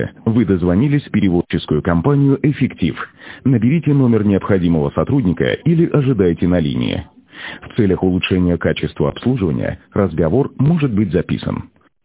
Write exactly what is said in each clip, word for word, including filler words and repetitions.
Вы дозвонились в переводческую компанию «Эффектив». Наберите номер необходимого сотрудника или ожидайте на линии. В целях улучшения качества обслуживания разговор может быть записан.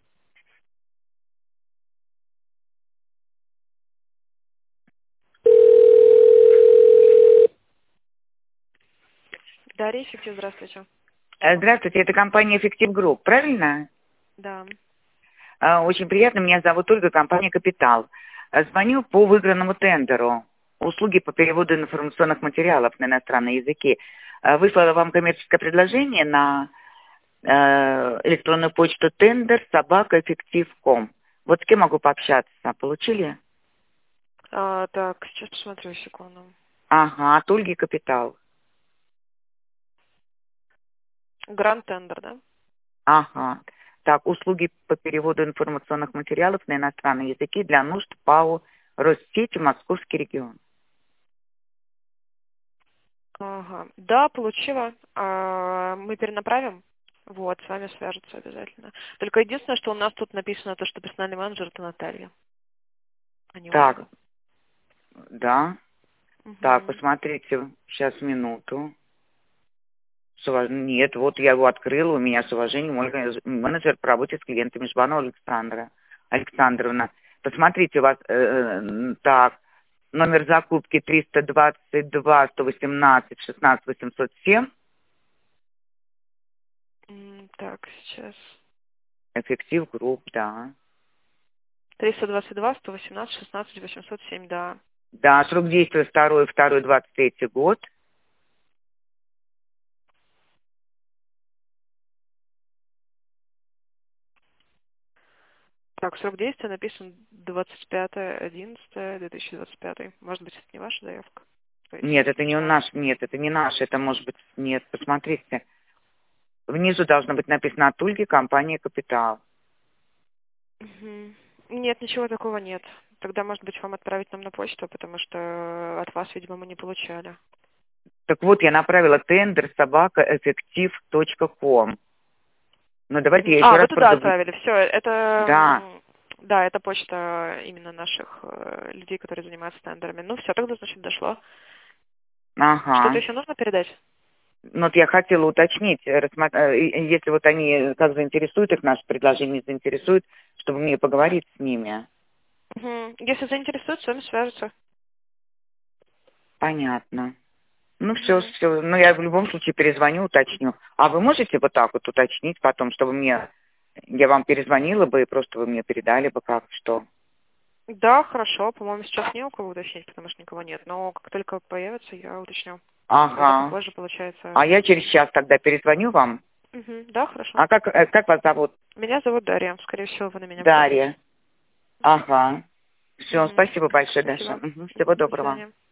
Дарья, Эффектив, здравствуйте. Э, Здравствуйте, это компания «Эффектив Групп», правильно? Да. Э, Очень приятно, меня зовут Ольга, компания «Капитал». Э, Звоню по выигранному тендеру. Услуги по переводу информационных материалов на иностранные языки. Э, Выслала вам коммерческое предложение на э, электронную почту тендер собака эффектив точка ком. Вот с кем могу пообщаться? Получили? А, так, сейчас посмотрю, секунду. Ага, от Ольги «Капитал». Гранд тендер, да? Ага. Так, услуги по переводу информационных материалов на иностранные языки для нужд ПАО «Россети. Московский регион». Ага. Да, получила. А, мы перенаправим. Вот, с вами свяжутся обязательно. Только единственное, что у нас тут написано, то, что персональный менеджер это Наталья, а не Так, Ольга. да. Угу. Так, посмотрите, сейчас минуту. С уваж- Нет, вот я его открыла, у меня с уважением Ольга, менеджер по работе с клиентами Жбанова Александра Александровна. Посмотрите, у вас, э, э, так, номер закупки триста двадцать два сто восемнадцать шестнадцать восемьсот семь. М, Так, сейчас. Эффектив Групп, да. триста двадцать два сто восемнадцать шестнадцать восемьсот семь, да. Да, срок действия второй, второй, двадцать третий год. Так, срок действия написан двадцать пятое одиннадцатое две тысячи двадцать пятый. Может быть, это не ваша заявка? То есть Нет, это не начало. наш, нет, это не наш, это может быть, нет, посмотрите. Внизу должно быть написано от Ольги, компания «Капитал». Мгм. Нет, ничего такого нет. Тогда, может быть, вам отправить нам на почту, потому что от вас, видимо, мы не получали. Так вот, я направила тендер собака эффектив точка ком. Но давайте я еще А, вы раз туда продублирую. отправили. Все, это... Да, м, Да, это почта именно наших э, людей, которые занимаются тендерами. Ну, все, тогда, значит, дошло. Что-то ага. еще нужно передать? Ну, вот я хотела уточнить, э, рассма- э, и- если вот они как заинтересуют их, наше предложение заинтересует, чтобы мне поговорить с ними. Мгм. Если заинтересует, с вами свяжутся. Понятно. Ну, все, Мгм. все. Ну, я в любом случае перезвоню, уточню. А вы можете вот так вот уточнить потом, чтобы мне... Я вам перезвонила бы, и просто вы мне передали бы как, что... Да, хорошо. По-моему, сейчас не у кого уточнить, потому что никого нет. Но как только появится, я уточню. Тогда Ага. попозже, получается. А я через час тогда перезвоню вам. Мгм. Да, хорошо. А как, э, как вас зовут? Меня зовут Дарья. Скорее всего, вы на меня подали. Дарья. Ага. Все, Мгм. спасибо большое, Даша. Спасибо. Мгм. Всего До доброго. свидания.